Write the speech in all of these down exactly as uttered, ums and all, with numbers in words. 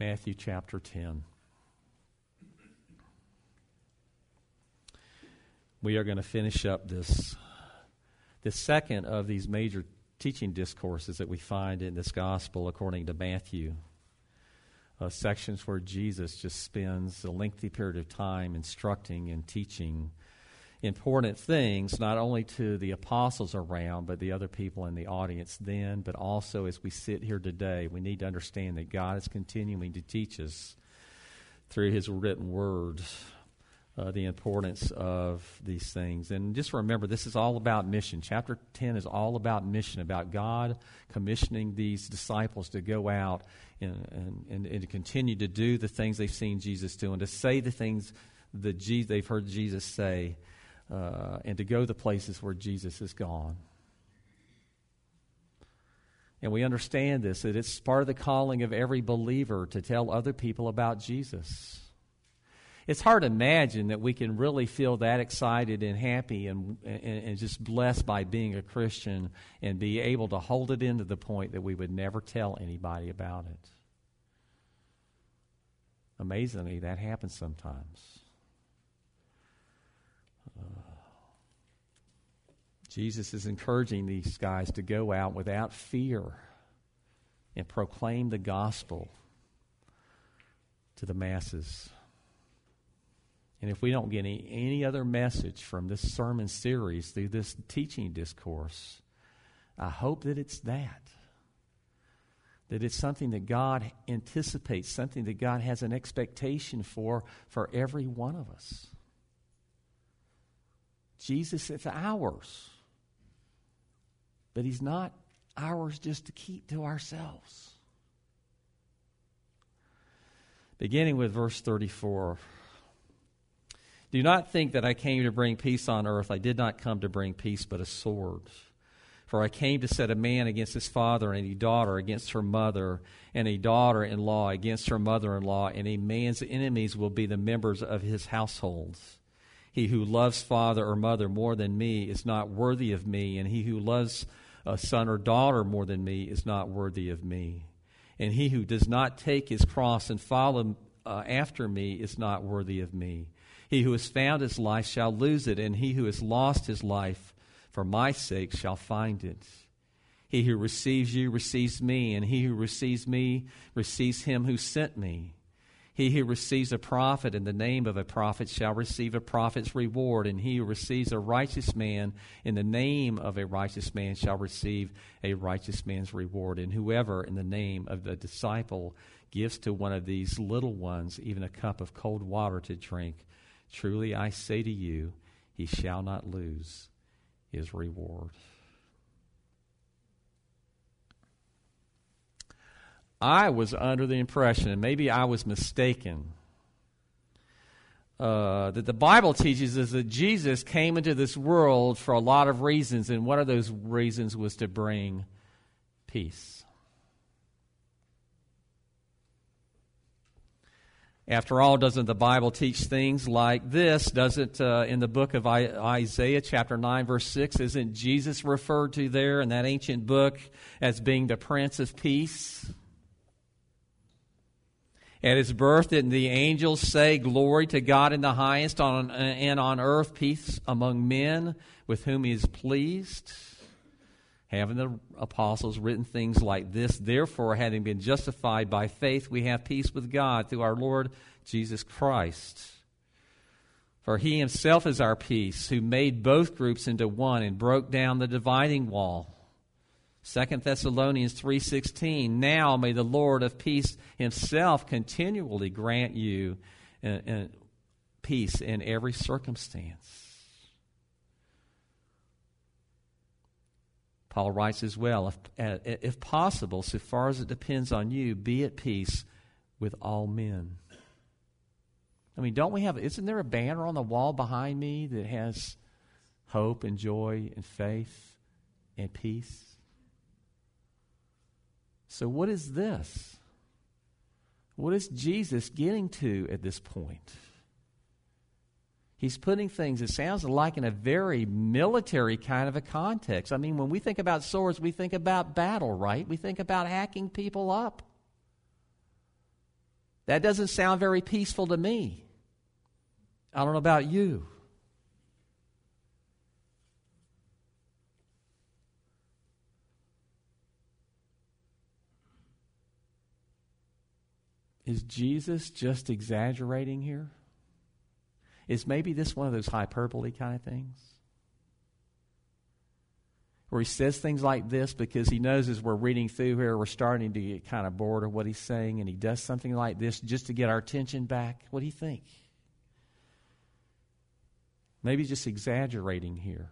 Matthew chapter ten. We are going to finish up this, this second of these major teaching discourses that we find in this gospel according to Matthew. Uh, sections where Jesus just spends a lengthy period of time instructing and teaching important things, not only to the apostles around, but the other people in the audience then, but also as we sit here today. We need to understand that God is continuing to teach us through His written word uh, the importance of these things. And just remember, this is all about mission. Chapter ten is all about mission, about God commissioning these disciples to go out and, and, and, and to continue to do the things they've seen Jesus do and to say the things that Je- they've heard Jesus say, uh, and to go the places where Jesus has gone. And we understand this, that it's part of the calling of every believer to tell other people about Jesus. It's hard to imagine that we can really feel that excited and happy and, and, and just blessed by being a Christian and be able to hold it in to the point that we would never tell anybody about it. Amazingly, that happens sometimes. Uh, Jesus is encouraging these guys to go out without fear and proclaim the gospel to the masses. And if we don't get any, any other message from this sermon series through this teaching discourse, I hope that it's that. That it's something that God anticipates, something that God has an expectation for, for every one of us. Jesus is ours. But He's not ours just to keep to ourselves. Beginning with verse thirty-four. Do not think that I came to bring peace on earth. I did not come to bring peace, but a sword. For I came to set a man against his father, and a daughter against her mother, and a daughter-in-law against her mother-in-law, and a man's enemies will be the members of his households. He who loves father or mother more than me is not worthy of me, and he who loves a son or daughter more than me is not worthy of me. And he who does not take his cross and follow uh, after me is not worthy of me. He who has found his life shall lose it, and he who has lost his life for my sake shall find it. He who receives you receives me, and he who receives me receives him who sent me. He who receives a prophet in the name of a prophet shall receive a prophet's reward, and he who receives a righteous man in the name of a righteous man shall receive a righteous man's reward. And whoever in the name of the disciple gives to one of these little ones even a cup of cold water to drink, truly I say to you, he shall not lose his reward. I was under the impression, and maybe I was mistaken, uh, that the Bible teaches us that Jesus came into this world for a lot of reasons, and one of those reasons was to bring peace. After all, doesn't the Bible teach things like this? Doesn't, uh, in the book of I- Isaiah, chapter nine, verse six, isn't Jesus referred to there in that ancient book as being the Prince of Peace? At His birth, didn't the angels say, "Glory to God in the highest, on, and on earth peace among men with whom He is pleased"? Haven't the apostles written things like this? Therefore, having been justified by faith, we have peace with God through our Lord Jesus Christ. For He Himself is our peace, who made both groups into one and broke down the dividing wall. Second Thessalonians three sixteen, now may the Lord of peace Himself continually grant you uh, uh, peace in every circumstance. Paul writes as well, if, uh, if possible, so far as it depends on you, be at peace with all men. I mean, don't we have, isn't there a banner on the wall behind me that has hope and joy and faith and peace? So what is this? What is Jesus getting to at this point? He's putting things, it sounds like, in a very military kind of a context. I mean, when we think about swords, we think about battle, right? We think about hacking people up. That doesn't sound very peaceful to me. I don't know about you. Is Jesus just exaggerating here? Is maybe this one of those hyperbole kind of things? Where he says things like this because he knows as we're reading through here, we're starting to get kind of bored of what he's saying, and he does something like this just to get our attention back. What do you think? Maybe he's just exaggerating here.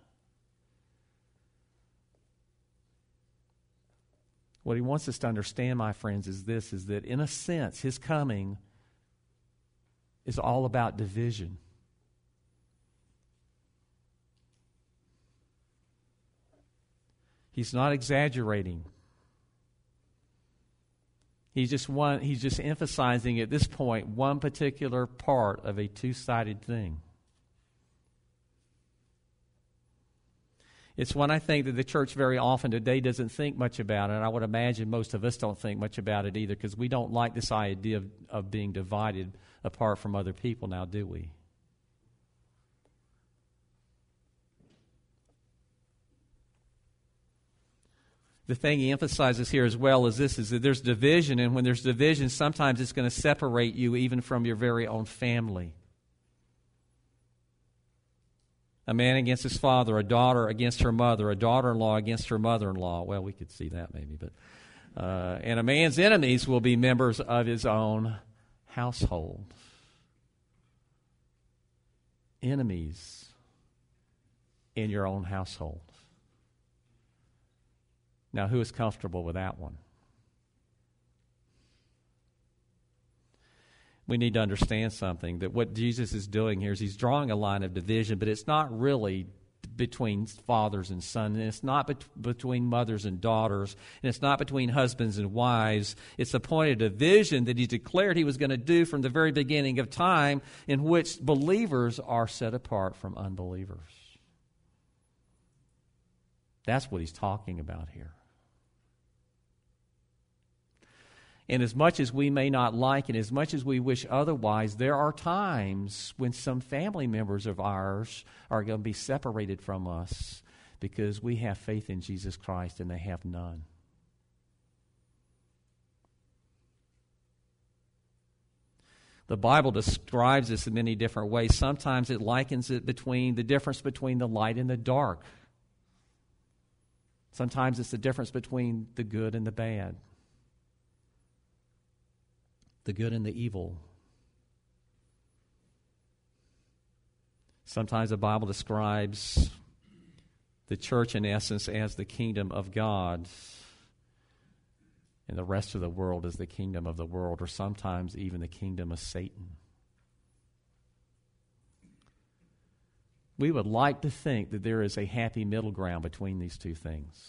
What he wants us to understand, my friends, is this, is that in a sense, his coming is all about division. He's not exaggerating. He's just one, he's just emphasizing at this point one particular part of a two-sided thing. It's one I think that the church very often today doesn't think much about, and I would imagine most of us don't think much about it either, because we don't like this idea of, of being divided apart from other people now, do we? The thing he emphasizes here as well is this, is that there's division, and when there's division, sometimes it's going to separate you even from your very own family. A man against his father, a daughter against her mother, a daughter-in-law against her mother-in-law. Well, we could see that maybe, but uh, and a man's enemies will be members of his own household. Enemies in your own household. Now, who is comfortable with that one? We need to understand something, that what Jesus is doing here is he's drawing a line of division, but it's not really between fathers and sons, and it's not bet- between mothers and daughters, and it's not between husbands and wives. It's a point of division that he declared he was going to do from the very beginning of time, in which believers are set apart from unbelievers. That's what he's talking about here. And as much as we may not like it, as much as we wish otherwise, there are times when some family members of ours are going to be separated from us because we have faith in Jesus Christ and they have none. The Bible describes this in many different ways. Sometimes it likens it between the difference between the light and the dark. Sometimes it's the difference between the good and the bad. The good and the evil. Sometimes the Bible describes the church, in essence, as the kingdom of God, and the rest of the world as the kingdom of the world, or sometimes even the kingdom of Satan. We would like to think that there is a happy middle ground between these two things,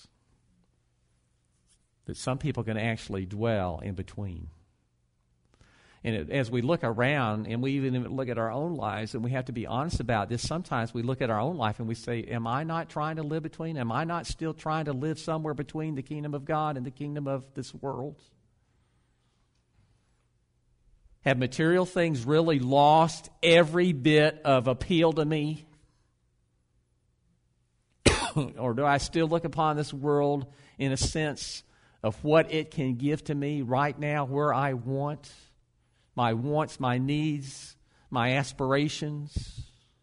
that some people can actually dwell in between. And it, as we look around, and we even look at our own lives, and we have to be honest about this, sometimes we look at our own life and we say, am I not trying to live between? Am I not still trying to live somewhere between the kingdom of God and the kingdom of this world? Have material things really lost every bit of appeal to me? Or do I still look upon this world in a sense of what it can give to me right now, where I want? My wants, my needs, my aspirations.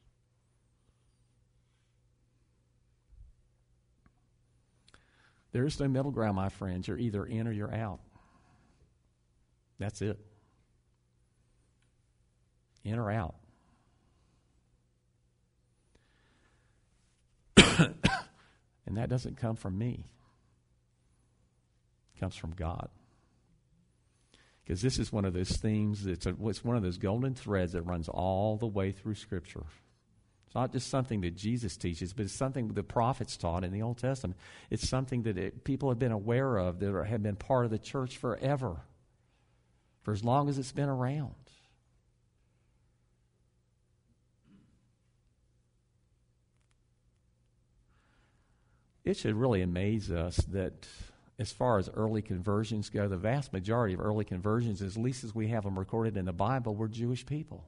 There is no middle ground, my friends. You're either in or you're out. That's it. In or out. And that doesn't come from me. It comes from God. Because this is one of those themes, it's, a, it's one of those golden threads that runs all the way through Scripture. It's not just something that Jesus teaches, but it's something the prophets taught in the Old Testament. It's something that it, people have been aware of, that are, have been part of the church forever, for as long as it's been around. It should really amaze us that as far as early conversions go, the vast majority of early conversions, at least as we have them recorded in the Bible, were Jewish people.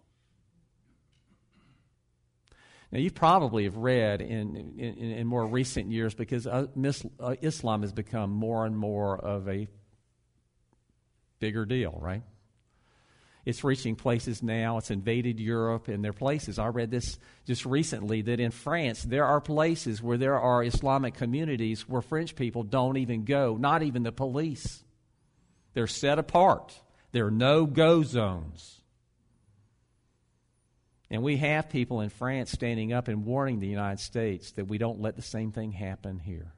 Now, you probably have read in, in, in more recent years, because uh, mis, uh, Islam has become more and more of a bigger deal, right? It's reaching places now. It's invaded Europe, and there are places. I read this just recently that in France, there are places where there are Islamic communities where French people don't even go, not even the police. They're set apart. There are no-go zones. And we have people in France standing up and warning the United States that we don't let the same thing happen here.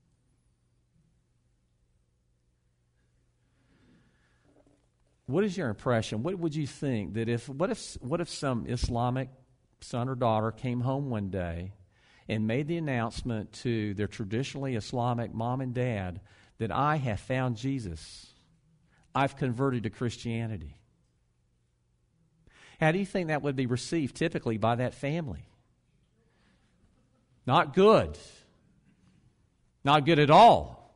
What is your impression? What would you think that if what if what if some Islamic son or daughter came home one day and made the announcement to their traditionally Islamic mom and dad that I have found Jesus, I've converted to Christianity? How do you think that would be received typically by that family? Not good. Not good at all.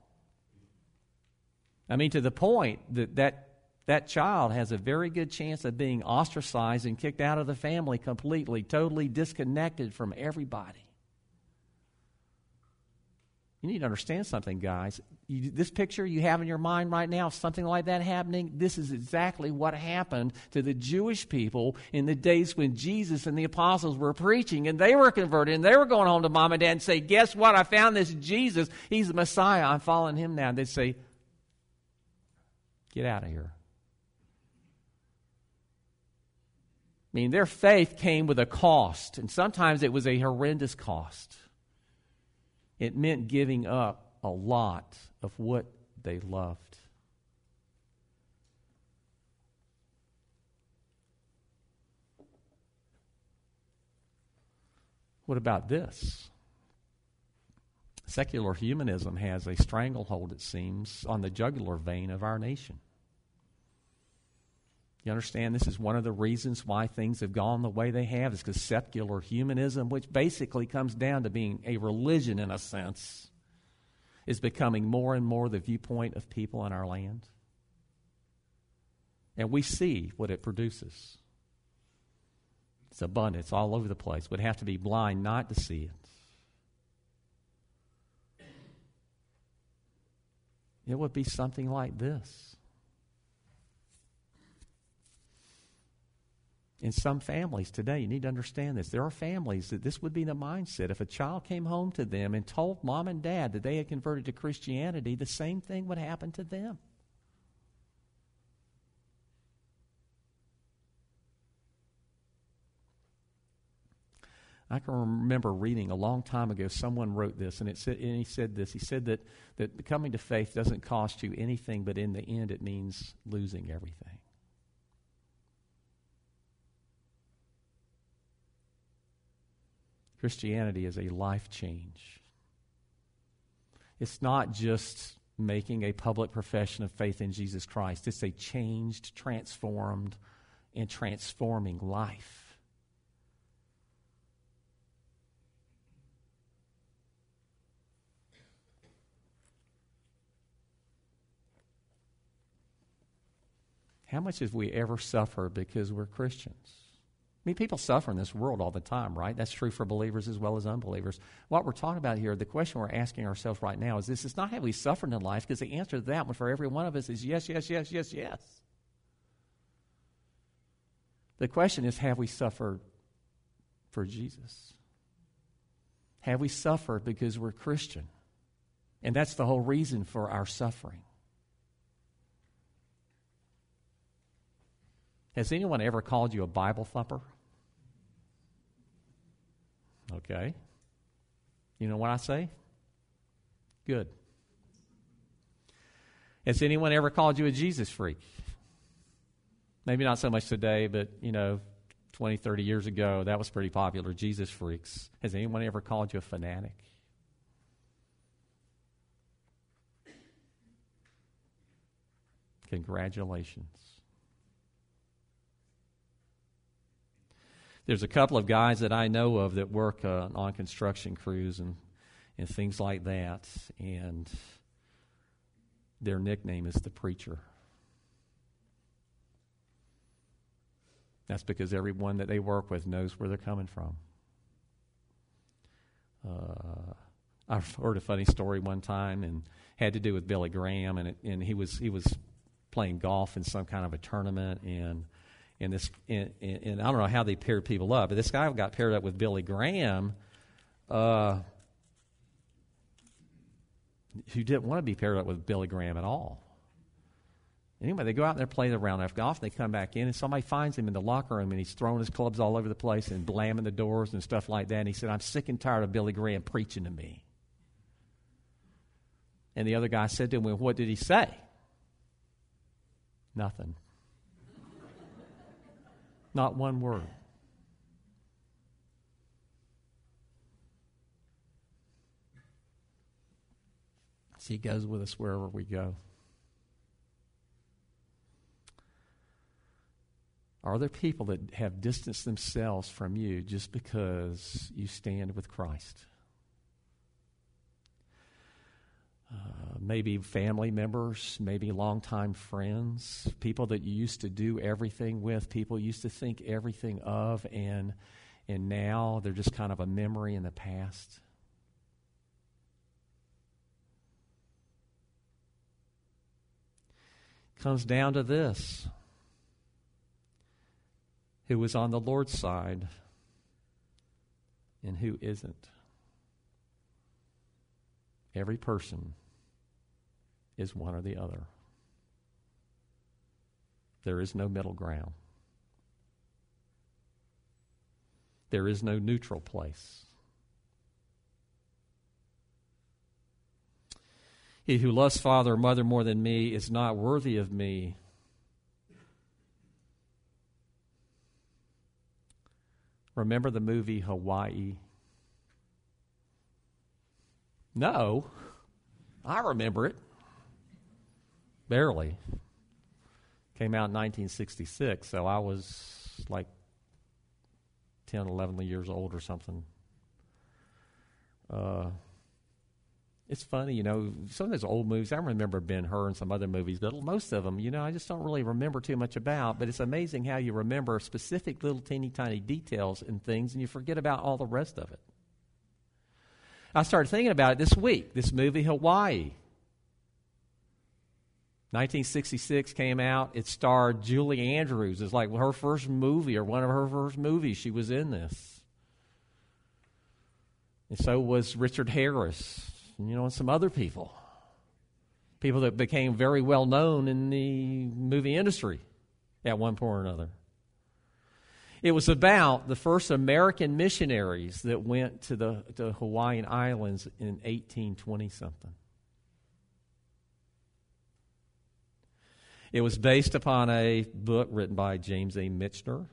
I mean, to the point that that that child has a very good chance of being ostracized and kicked out of the family completely, totally disconnected from everybody. You need to understand something, guys. You, this picture you have in your mind right now of something like that happening, this is exactly what happened to the Jewish people in the days when Jesus and the apostles were preaching, and they were converted, and they were going home to mom and dad and say, guess what? I found this Jesus. He's the Messiah. I'm following him now. And they'd say, get out of here. I mean, their faith came with a cost, and sometimes it was a horrendous cost. It meant giving up a lot of what they loved. What about this? Secular humanism has a stranglehold, it seems, on the jugular vein of our nation. You understand this is one of the reasons why things have gone the way they have, is because secular humanism, which basically comes down to being a religion in a sense, is becoming more and more the viewpoint of people in our land. And we see what it produces. It's abundant. It's all over the place. We'd have to be blind not to see it. It would be something like this. In some families today, you need to understand this. There are families that this would be the mindset. If a child came home to them and told mom and dad that they had converted to Christianity, the same thing would happen to them. I can remember reading a long time ago, someone wrote this, and, it said, and he said this. He said that, that coming to faith doesn't cost you anything, but in the end it means losing everything. Christianity is a life change. It's not just making a public profession of faith in Jesus Christ. It's a changed, transformed, and transforming life. How much have we ever suffered because we're Christians? I mean, people suffer in this world all the time, right? That's true for believers as well as unbelievers. What we're talking about here, the question we're asking ourselves right now is this. It's not have we suffered in life, because the answer to that one for every one of us is yes, yes, yes, yes, yes. The question is, have we suffered for Jesus? Have we suffered because we're Christian? And that's the whole reason for our suffering. Has anyone ever called you a Bible thumper? Okay. You know what I say? Good. Has anyone ever called you a Jesus freak? Maybe not so much today, but, you know, twenty, thirty years ago, that was pretty popular, Jesus freaks. Has anyone ever called you a fanatic? Congratulations. There's a couple of guys that I know of that work uh, on construction crews and, and things like that. And their nickname is the preacher. That's because everyone that they work with knows where they're coming from. Uh, I've heard a funny story one time, and had to do with Billy Graham, and it, and he was he was playing golf in some kind of a tournament, and and this and, and I don't know how they paired people up, but this guy got paired up with Billy Graham, uh, who didn't want to be paired up with Billy Graham at all. Anyway, they go out there, play the round of golf, and they come back in, and somebody finds him in the locker room, and he's throwing his clubs all over the place and blamming the doors and stuff like that. And he said, "I'm sick and tired of Billy Graham preaching to me." And the other guy said to him, "Well, what did he say?" Nothing. Not one word. See, he goes with us wherever we go. Are there people that have distanced themselves from you just because you stand with Christ? Uh, maybe family members, maybe longtime friends, people that you used to do everything with, people you used to think everything of, and and now they're just kind of a memory in the past. Comes down to this. Who was on the Lord's side and who isn't? Every person is one or the other. There is no middle ground. There is no neutral place. He who loves father or mother more than me is not worthy of me. Remember the movie Hawaii? No. I remember it. Barely. Came out in nineteen sixty-six, so I was like ten, eleven years old or something. Uh, it's funny, you know, some of those old movies, I remember Ben-Hur and some other movies, but most of them, you know, I just don't really remember too much about, but it's amazing how you remember specific little teeny tiny details and things, and you forget about all the rest of it. I started thinking about it this week, this movie Hawaii. nineteen sixty-six came out. It starred Julie Andrews. It's like her first movie or one of her first movies. She was in this. And so was Richard Harris, and, you know, and some other people. People that became very well known in the movie industry at one point or another. It was about the first American missionaries that went to the to Hawaiian Islands in eighteen twenty something. It was based upon a book written by James A. Michener.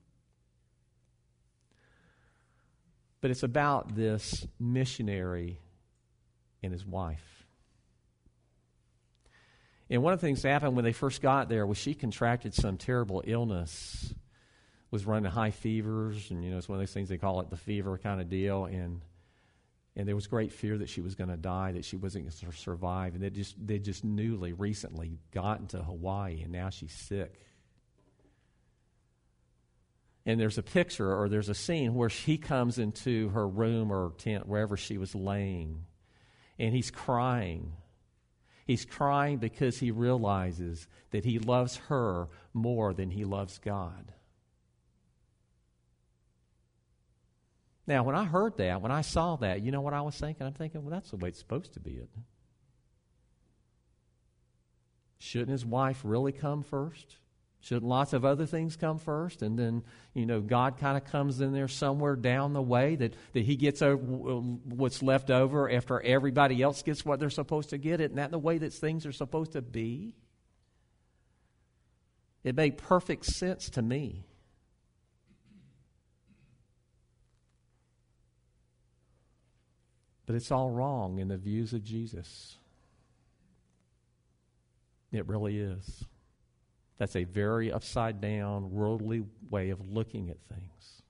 But it's about this missionary and his wife. And one of the things that happened when they first got there was she contracted some terrible illness, was running high fevers, and, you know, it's one of those things they call it the fever kind of deal, and and there was great fear that she was going to die, that she wasn't going to survive, and they just they just newly, recently gotten to Hawaii, and now she's sick. And there's a picture, or there's a scene where he comes into her room or tent, wherever she was laying, and he's crying. He's crying because he realizes that he loves her more than he loves God. Now, when I heard that, when I saw that, you know what I was thinking? I'm thinking, well, that's the way it's supposed to be, isn't it? Shouldn't his wife really come first? Shouldn't lots of other things come first? And then, you know, God kind of comes in there somewhere down the way that, that he gets over what's left over after everybody else gets what they're supposed to get. Isn't that the way that things are supposed to be? It made perfect sense to me. But it's all wrong in the views of Jesus. It really is. That's a very upside down, worldly way of looking at things.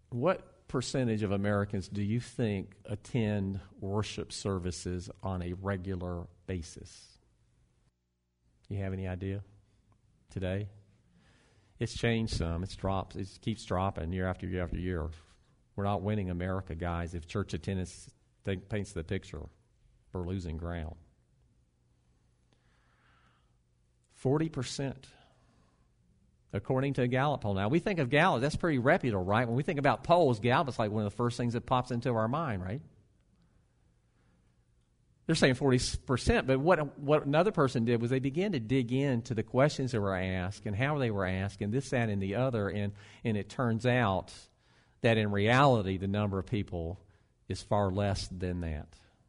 What percentage of Americans do you think attend worship services on a regular basis? You have any idea today? It's changed some. It's dropped. It keeps dropping year after year after year. We're not winning America, guys. If church attendance th- paints the picture, we're losing ground. forty percent, according to a Gallup poll. Now, we think of Gallup, that's pretty reputable, right? When we think about polls, Gallup is like one of the first things that pops into our mind, right? They're saying forty percent, but what what another person did was they began to dig into the questions that were asked and how they were asked and this, that, and the other, and, and it turns out that in reality the number of people is far less than that.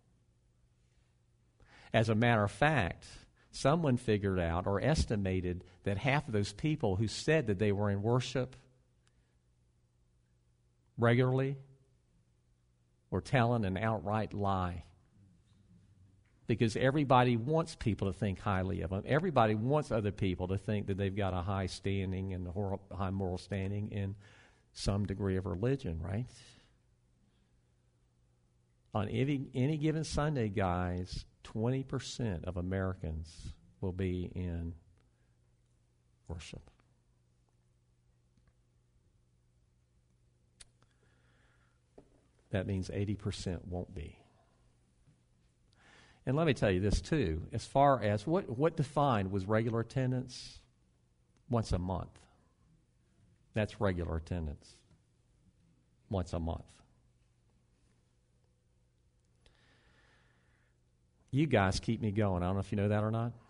As a matter of fact, someone figured out or estimated that half of those people who said that they were in worship regularly were telling an outright lie. Because everybody wants people to think highly of them. Everybody wants other people to think that they've got a high standing and a high moral standing in some degree of religion, right? On any, any given Sunday, guys, twenty percent of Americans will be in worship. That means eighty percent won't be. And let me tell you this too, as far as what, what defined was regular attendance? Once a month. That's regular attendance. Once a month. You guys keep me going. I don't know if you know that or not.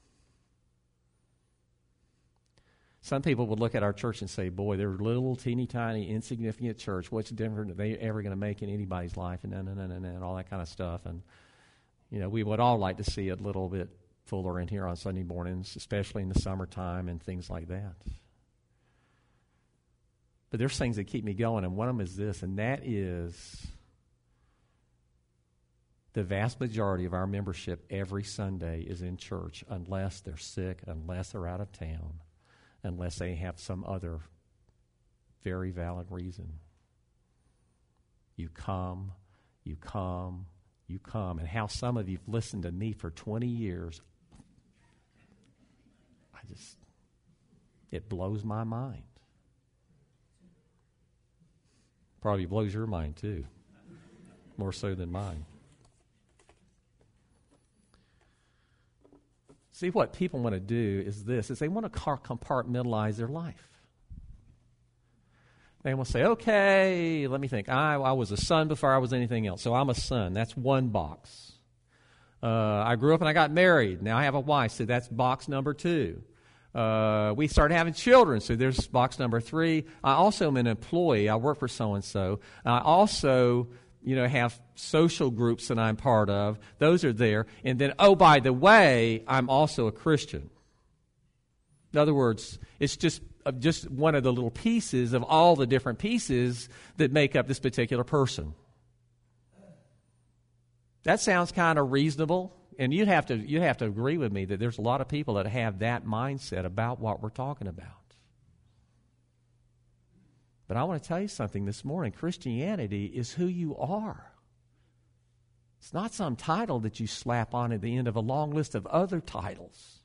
Some people would look at our church and say, boy, they're a little, teeny, tiny, insignificant church. What's the difference are they ever going to make in anybody's life? And, and, and, and, and all that kind of stuff. And, you know, we would all like to see it a little bit fuller in here on Sunday mornings, especially in the summertime and things like that. But there's things that keep me going, and one of them is this, and that is the vast majority of our membership every Sunday is in church unless they're sick, unless they're out of town, unless they have some other very valid reason. You come, you come, you come. And how some of you have listened to me for twenty years, I just, it blows my mind. Probably blows your mind too, more so than mine. See, what people want to do is this, is they want to compartmentalize their life. They will say, okay, let me think. I, I was a son before I was anything else, so I'm a son. That's one box. Uh, I grew up and I got married. Now I have a wife, so that's box number two. Uh, we started having children, so there's box number three. I also am an employee. I work for so-and-so. I also, you know, have social groups that I'm part of. Those are there. And then, oh, by the way, I'm also a Christian. In other words, it's just just one of the little pieces of all the different pieces that make up this particular person. That sounds kind of reasonable, and you have to you have to agree with me that there's a lot of people that have that mindset about what we're talking about. But I want to tell you something this morning. Christianity is who you are. It's not some title that you slap on at the end of a long list of other titles.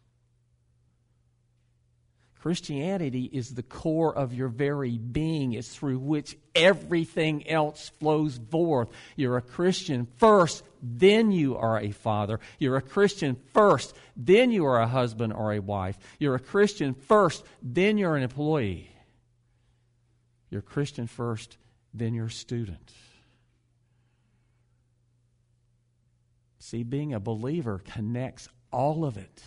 Christianity is the core of your very being. It's through which everything else flows forth. You're a Christian first, then you are a father. You're a Christian first, then you are a husband or a wife. You're a Christian first, then you're an employee. You're a Christian first, then you're a student. See, being a believer connects all of it.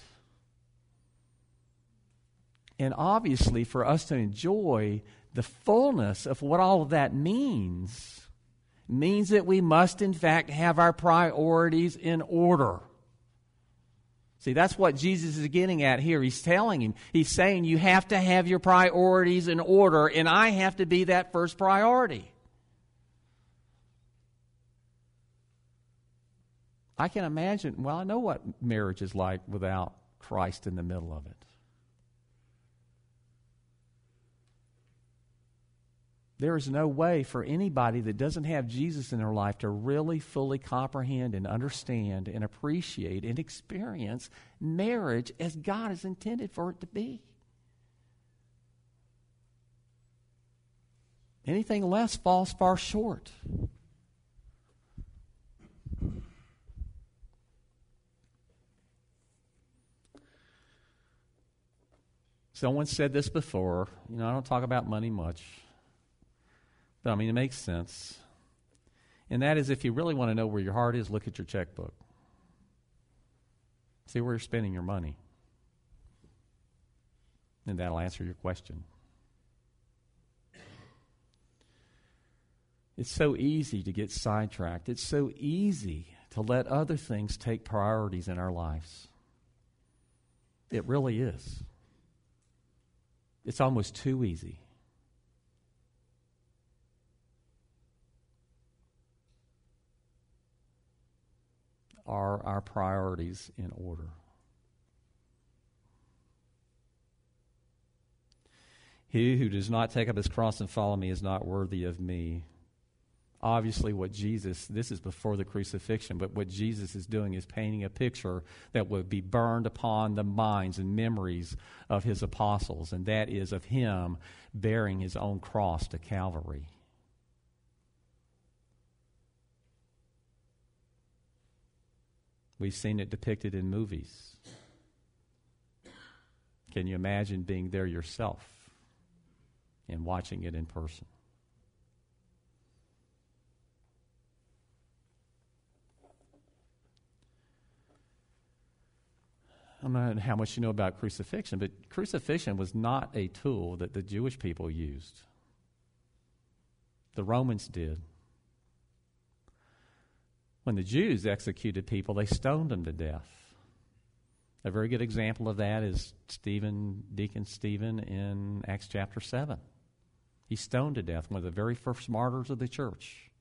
And obviously, for us to enjoy the fullness of what all of that means, means that we must, in fact, have our priorities in order. See, that's what Jesus is getting at here. He's telling him, he's saying you have to have your priorities in order, and I have to be that first priority. I can imagine, well, I know what marriage is like without Christ in the middle of it. There is no way for anybody that doesn't have Jesus in their life to really fully comprehend and understand and appreciate and experience marriage as God has intended for it to be. Anything less falls far short. Someone said this before. You know, I don't talk about money much. But, I mean, it makes sense. And that is, if you really want to know where your heart is, look at your checkbook. See where you're spending your money. And that'll answer your question. It's so easy to get sidetracked. It's so easy to let other things take priorities in our lives. It really is. It's almost too easy. Are our priorities in order? He who does not take up his cross and follow me is not worthy of me. Obviously, what Jesus, this is before the crucifixion, but what Jesus is doing is painting a picture that would be burned upon the minds and memories of his apostles, and that is of him bearing his own cross to Calvary. We've seen it depicted in movies. Can you imagine being there yourself and watching it in person? I don't know how much you know about crucifixion, but crucifixion was not a tool that the Jewish people used. The Romans did. When the Jews executed people, they stoned them to death. A very good example of that is Stephen, Deacon Stephen in Acts chapter seven. He's stoned to death, one of the very first martyrs of the church.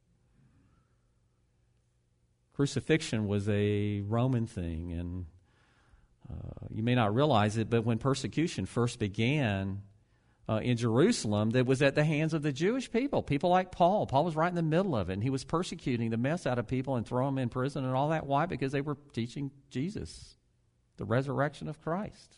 Crucifixion was a Roman thing, and uh, you may not realize it, but when persecution first began uh, in Jerusalem, that was at the hands of the Jewish people, people like Paul. Paul was right in the middle of it, and he was persecuting the mess out of people and throwing them in prison and all that. Why? Because they were teaching Jesus, the resurrection of Christ.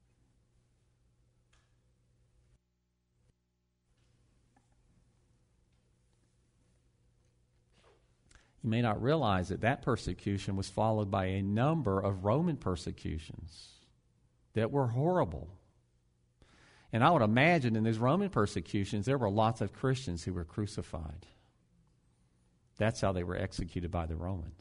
You may not realize that that persecution was followed by a number of Roman persecutions that were horrible. And I would imagine in these Roman persecutions, there were lots of Christians who were crucified. That's how they were executed by the Romans.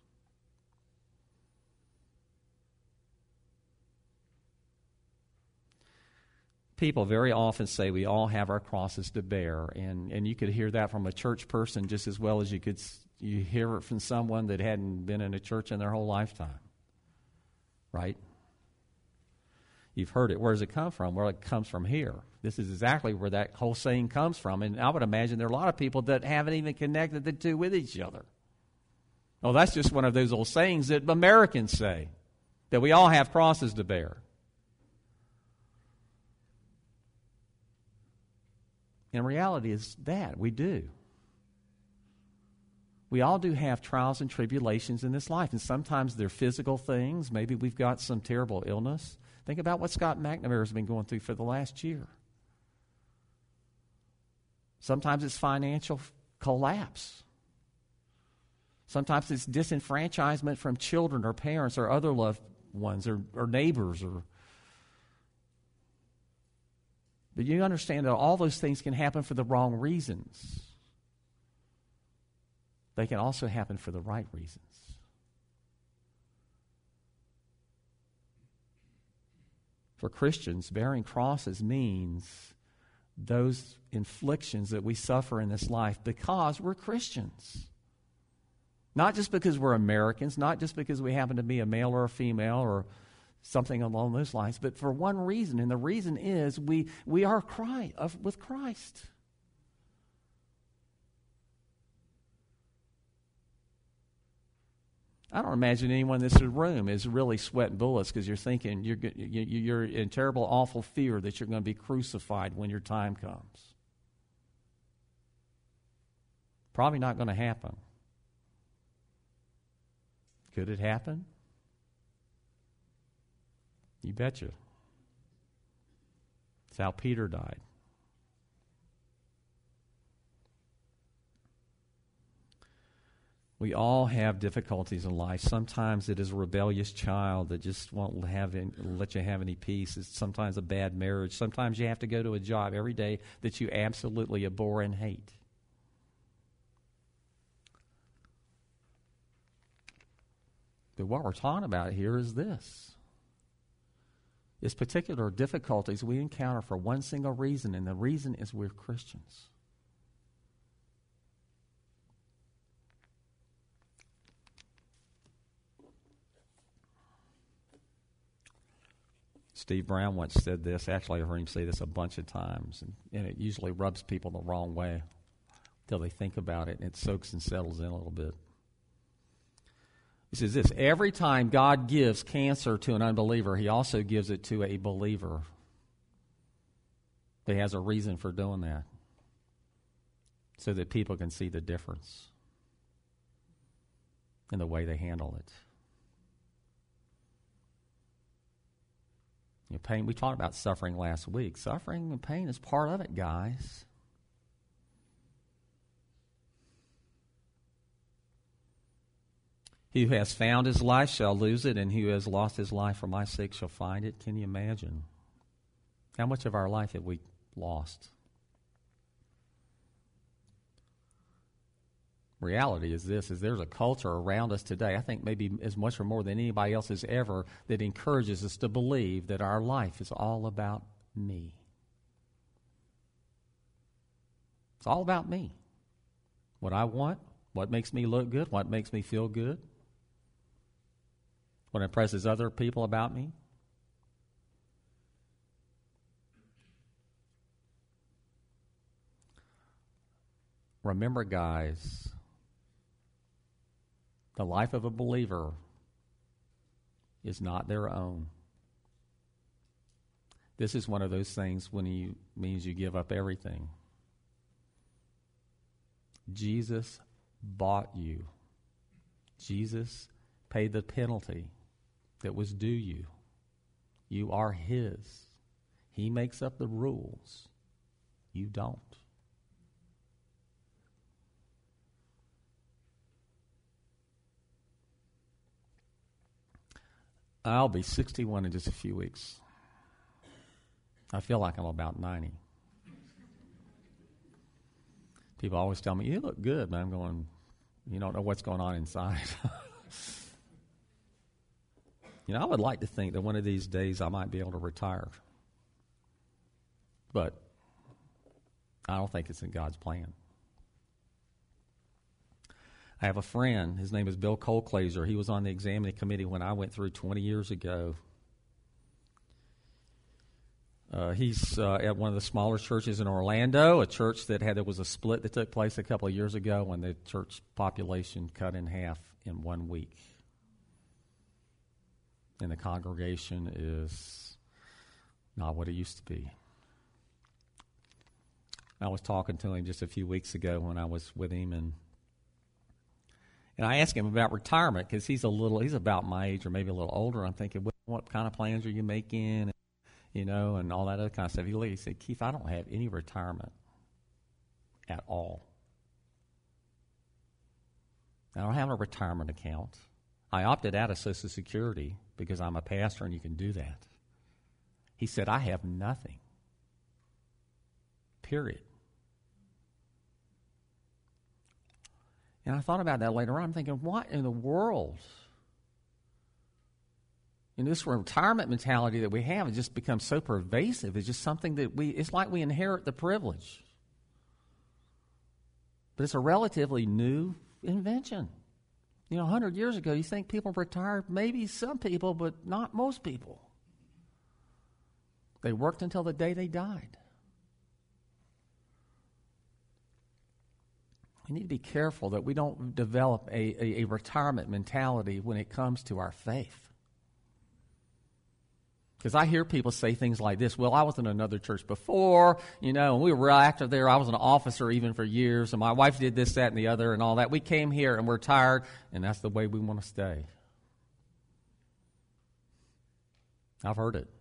People very often say we all have our crosses to bear, and, and you could hear that from a church person just as well as you could you hear it from someone that hadn't been in a church in their whole lifetime. Right? You've heard it. Where does it come from? Well, it comes from here. This is exactly where that whole saying comes from, and I would imagine there are a lot of people that haven't even connected the two with each other. Oh, that's just one of those old sayings that Americans say, that we all have crosses to bear. And reality is that we do. We all do have trials and tribulations in this life, and sometimes they're physical things. Maybe we've got some terrible illness. Think about what Scott McNamara has been going through for the last year. Sometimes it's financial collapse. Sometimes it's disenfranchisement from children or parents or other loved ones or, or neighbors. Or But you understand that all those things can happen for the wrong reasons. They can also happen for the right reasons. For Christians, bearing crosses means those inflictions that we suffer in this life because we're Christians. Not just because we're Americans, not just because we happen to be a male or a female or something along those lines, but for one reason, and the reason is we, we are Christ, of, with Christ. I don't imagine anyone in this room is really sweating bullets because you're thinking you're you're in terrible, awful fear that you're going to be crucified when your time comes. Probably not going to happen. Could it happen? You betcha. It's how Peter died. We all have difficulties in life. Sometimes it is a rebellious child that just won't have any, let you have any peace. It's sometimes a bad marriage. Sometimes you have to go to a job every day that you absolutely abhor and hate. But what we're talking about here is this. It's particular difficulties we encounter for one single reason, and the reason is we're Christians. Steve Brown once said this. Actually, I heard him say this a bunch of times, and, and it usually rubs people the wrong way until they think about it, and it soaks and settles in a little bit. He says this: every time God gives cancer to an unbeliever, he also gives it to a believer. He has a reason for doing that, so that people can see the difference in the way they handle it. You know, pain. We talked about suffering last week. Suffering and pain is part of it, guys. He who has found his life shall lose it, and he who has lost his life for my sake shall find it. Can you imagine? How much of our life have we lost? Reality is this, is there's a culture around us today, I think maybe as much or more than anybody else has ever, that encourages us to believe that our life is all about me. It's all about me. What I want, what makes me look good, what makes me feel good, what impresses other people about me. Remember, guys, the life of a believer is not their own. This is one of those things when you means you give up everything. Jesus bought you. Jesus paid the penalty that was due you. You are his. He makes up the rules. You don't. I'll be sixty-one in just a few weeks. I feel like I'm about ninety. People always tell me, you look good, man. I'm going, you don't know what's going on inside. You know, I would like to think that one of these days I might be able to retire. But I don't think it's in God's plan. I have a friend, his name is Bill Colclaser. He was on the examining committee when I went through twenty years ago. Uh, he's uh, at one of the smaller churches in Orlando, a church that had, there was a split that took place a couple of years ago when the church population cut in half in one week. And the congregation is not what it used to be. I was talking to him just a few weeks ago when I was with him, and And I asked him about retirement because he's a little, he's about my age or maybe a little older. I'm thinking, what, what kind of plans are you making? And, you know, and all that other kind of stuff. He looked, he said, Keith, I don't have any retirement at all. I don't have a retirement account. I opted out of Social Security because I'm a pastor and you can do that. He said, I have nothing. Period. And I thought about that later on. I'm thinking, what in the world? And this retirement mentality that we have has just become so pervasive. It's just something that we, it's like we inherit the privilege. But it's a relatively new invention. You know, one hundred years ago, you think people retired, maybe some people, but not most people. They worked until the day they died. We need to be careful that we don't develop a, a, a retirement mentality when it comes to our faith. Because I hear people say things like this, well, I was in another church before, you know, and we were active there. I was an officer even for years, and my wife did this, that, and the other, and all that. We came here, and we're tired, and that's the way we want to stay. I've heard it.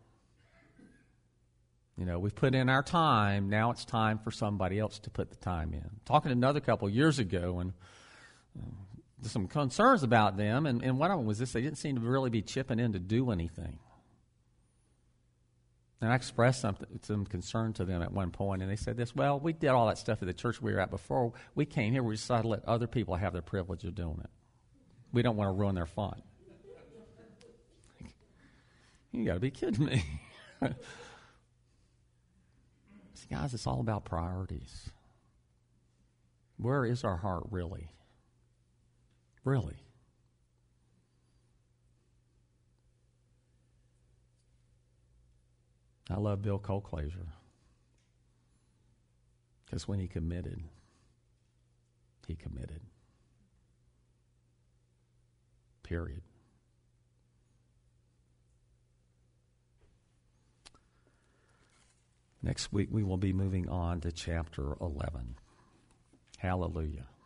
You know, we've put in our time. Now it's time for somebody else to put the time in. Talking to another couple years ago, and uh, some concerns about them, and, and one of them was this: they didn't seem to really be chipping in to do anything. And I expressed some, some concern to them at one point, and they said this: well, we did all that stuff at the church we were at before. We came here, we decided to let other people have the privilege of doing it. We don't want to ruin their fun. You got to be kidding me. See, guys, it's all about priorities. Where is our heart really? Really? I love Bill Colclaser because when he committed, he committed. Period. Next week we will be moving on to chapter eleven. Hallelujah.